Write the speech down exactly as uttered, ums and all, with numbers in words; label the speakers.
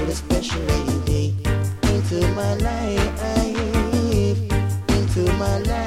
Speaker 1: brought a special lady into my life, into my life.